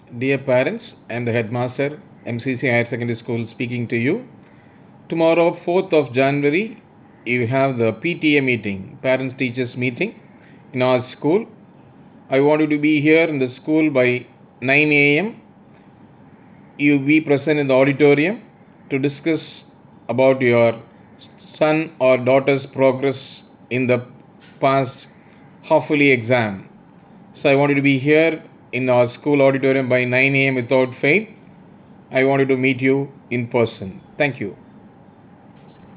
Dear parents, I am the headmaster, MCC Higher Secondary School, speaking to you. Tomorrow, 4th of January, you have the PTA meeting, Parents Teachers Meeting, in our school. I want you to be here in the school by 9 a.m. You be present in the auditorium to discuss about your son or daughter's progress in the past half-yearly exam. So I want you to be here in our school auditorium by 9 a.m. without fail. I wanted to meet you in person. Thank you.